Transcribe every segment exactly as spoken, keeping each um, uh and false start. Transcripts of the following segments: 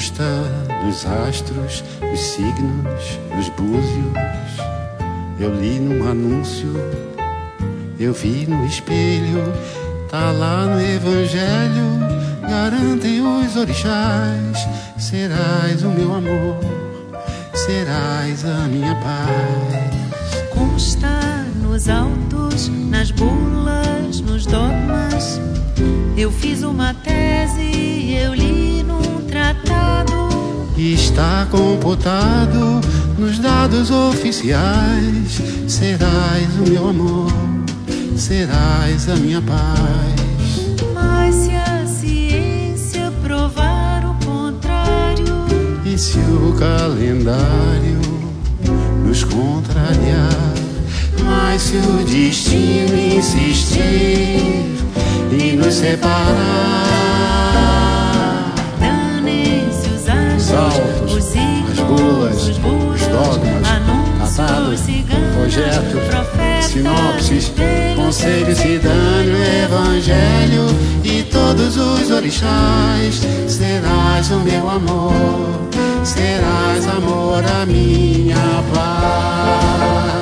consta nos astros, nos signos, nos búzios. Eu li num anúncio, eu vi no espelho, tá lá no evangelho, garantem os orixás. Serás o meu amor, serás a minha paz. Consta nos autos, nas bulas, nos dogmas. Eu fiz uma tese, eu li num tratado. Está computado nos dados oficiais. Serás o meu amor, serás a minha paz. Mas se a ciência provar o contrário, e se o calendário nos contrariar, mas se o destino insistir e nos separar, danem-se os astros, os signos, as bulas, os, bulos, os dogmas, anúncios, tratados, ciganos, projetos, profetas, sinopses, conselhos, cidâneo, evangelho e todos os orixás. Serás o meu amor, serás amor a minha paz.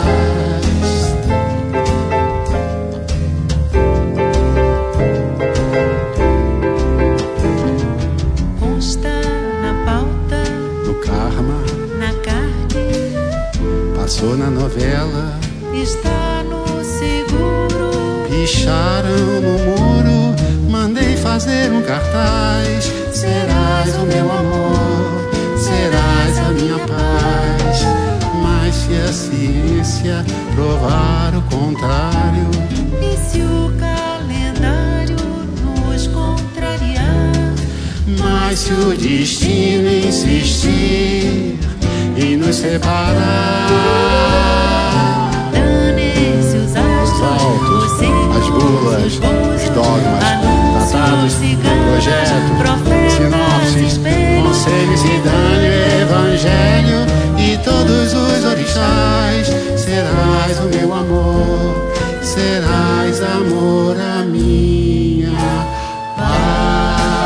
Passou na novela, está no seguro. Picharam no muro, mandei fazer um cartaz. Serás o meu amor, serás a minha paz. Mas se a ciência provar o contrário, e se o calendário nos contrariar, mas se o destino insistir e nos separar, danem-se os astros, os signos, as bulas, os dogmas, tratados, projetos, sinopses, conselhos, cidâneo, evangelho e todos os orixás. Serás o meu amor, serás amor a minha paz.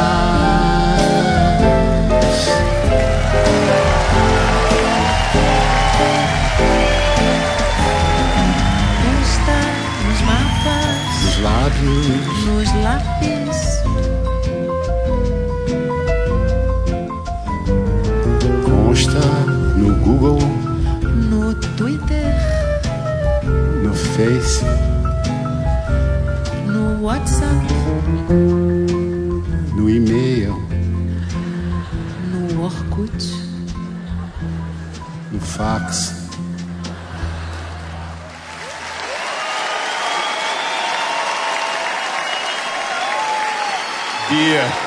Nos lápis, consta no Google, no Twitter, no Face, no WhatsApp, no e-mail, no Orkut, no fax. Dear